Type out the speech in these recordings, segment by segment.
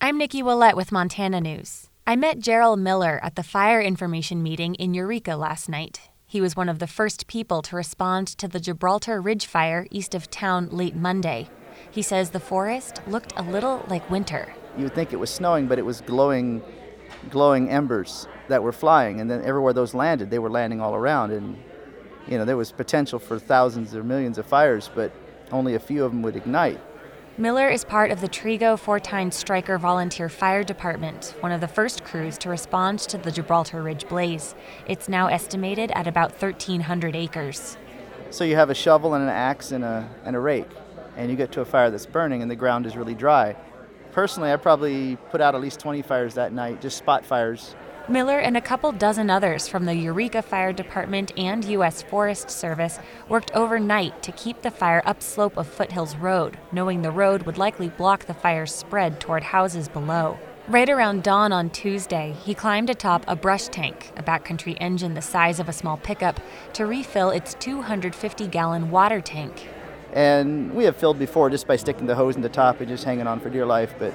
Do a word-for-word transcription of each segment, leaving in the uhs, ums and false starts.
I'm Nikki Willett with Montana News. I met Gerald Miller at the fire information meeting in Eureka last night. He was one of the first people to respond to the Gibraltar Ridge fire east of town late Monday. He says the forest looked a little like winter. You would think it was snowing, but it was glowing, glowing embers that were flying, and then everywhere those landed, they were landing all around, and you know there was potential for thousands or millions of fires, but only a few of them would ignite. Miller is part of the Trigo Fortine Stryker Volunteer Fire Department, one of the first crews to respond to the Gibraltar Ridge blaze. It's now estimated at about thirteen hundred acres. So you have a shovel and an axe and a and a rake, and you get to a fire that's burning and the ground is really dry. Personally, I probably put out at least twenty fires that night, just spot fires. Miller and a couple dozen others from the Eureka Fire Department and U S Forest Service worked overnight to keep the fire upslope of Foothills Road, knowing the road would likely block the fire's spread toward houses below. Right around dawn on Tuesday, he climbed atop a brush tank, a backcountry engine the size of a small pickup, to refill its two hundred fifty gallon water tank. And we have filled before just by sticking the hose in the top and just hanging on for dear life, but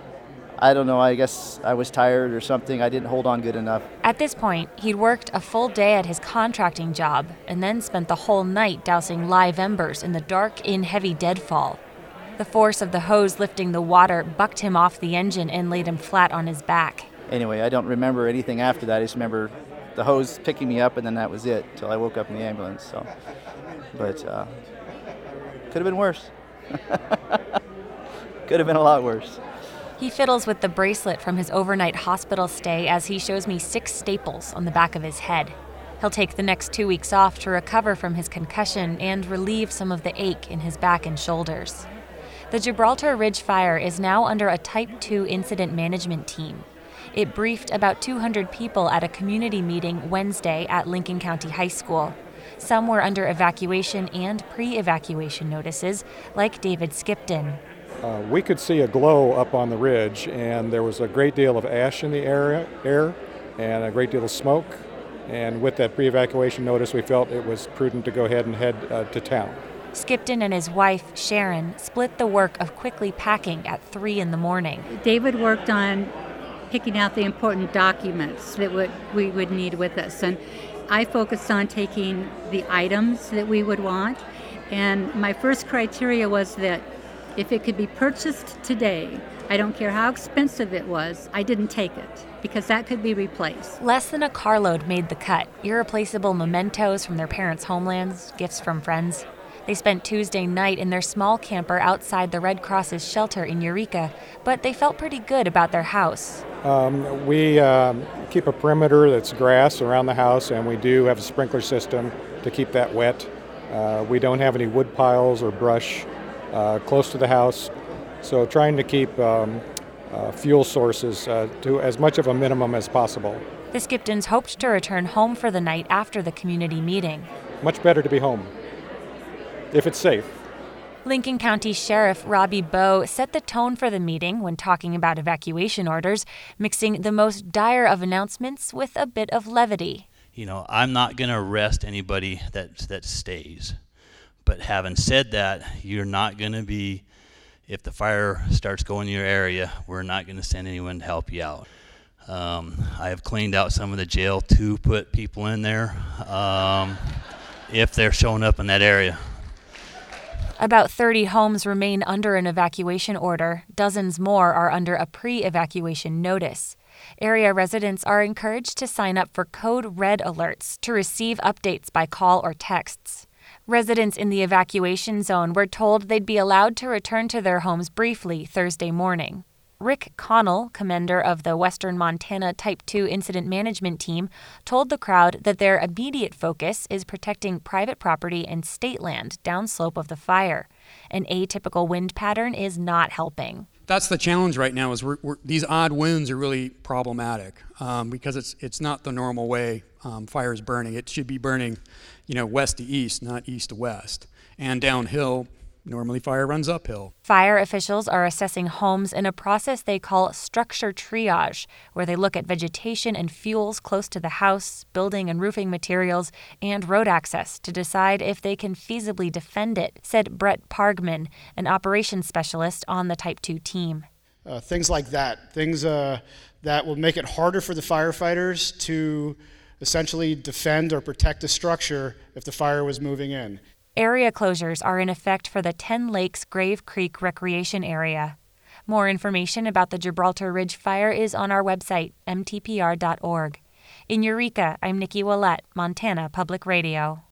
I don't know, I guess I was tired or something. I didn't hold on good enough. At this point, he'd worked a full day at his contracting job and then spent the whole night dousing live embers in the dark in heavy deadfall. The force of the hose lifting the water bucked him off the engine and laid him flat on his back. Anyway, I don't remember anything after that. I just remember the hose picking me up, and then that was it until I woke up in the ambulance. So, But uh, could have been worse. Could have been a lot worse. He fiddles with the bracelet from his overnight hospital stay as he shows me six staples on the back of his head. He'll take the next two weeks off to recover from his concussion and relieve some of the ache in his back and shoulders. The Gibraltar Ridge fire is now under a Type two incident management team. It briefed about two hundred people at a community meeting Wednesday at Lincoln County High School. Some were under evacuation and pre-evacuation notices, like David Skipton. Uh, we could see a glow up on the ridge, and there was a great deal of ash in the area, air and a great deal of smoke. And with that pre-evacuation notice, we felt it was prudent to go ahead and head uh, to town. Skipton and his wife, Sharon, split the work of quickly packing at three in the morning. David worked on picking out the important documents that would, we would need with us. And I focused on taking the items that we would want. And my first criteria was that if it could be purchased today, I don't care how expensive it was, I didn't take it, because that could be replaced. Less than a carload made the cut. Irreplaceable mementos from their parents' homelands, gifts from friends. They spent Tuesday night in their small camper outside the Red Cross's shelter in Eureka, but they felt pretty good about their house. Um, we um, keep a perimeter that's grass around the house, and we do have a sprinkler system to keep that wet. Uh, we don't have any wood piles or brush Uh, close to the house, so trying to keep um, uh, fuel sources uh, to as much of a minimum as possible. The Skiptons hoped to return home for the night after the community meeting. Much better to be home, if it's safe. Lincoln County Sheriff Robbie Bowe set the tone for the meeting when talking about evacuation orders, mixing the most dire of announcements with a bit of levity. You know, I'm not going to arrest anybody that that stays. But having said that, you're not going to be, if the fire starts going in your area, we're not going to send anyone to help you out. Um, I have cleaned out some of the jail to put people in there um, if they're showing up in that area. About thirty homes remain under an evacuation order. Dozens more are under a pre-evacuation notice. Area residents are encouraged to sign up for Code Red alerts to receive updates by call or texts. Residents in the evacuation zone were told they'd be allowed to return to their homes briefly Thursday morning. Rick Connell, commander of the Western Montana Type two Incident Management Team, told the crowd that their immediate focus is protecting private property and state land downslope of the fire. An atypical wind pattern is not helping. That's the challenge right now. Is we're, we're, these odd winds are really problematic um, because it's it's not the normal way um, fire is burning. It should be burning, you know, west to east, not east to west. And downhill, normally fire runs uphill. Fire officials are assessing homes in a process they call structure triage, where they look at vegetation and fuels close to the house, building and roofing materials, and road access to decide if they can feasibly defend it, said Brett Pargman, an operations specialist on the Type two team. uh, things like that, things uh, that will make it harder for the firefighters to essentially defend or protect a structure if the fire was moving in. Area closures are in effect for the Ten Lakes Grave Creek Recreation Area. More information about the Gibraltar Ridge Fire is on our website, m t p r dot org. In Eureka, I'm Nikki Willett, Montana Public Radio.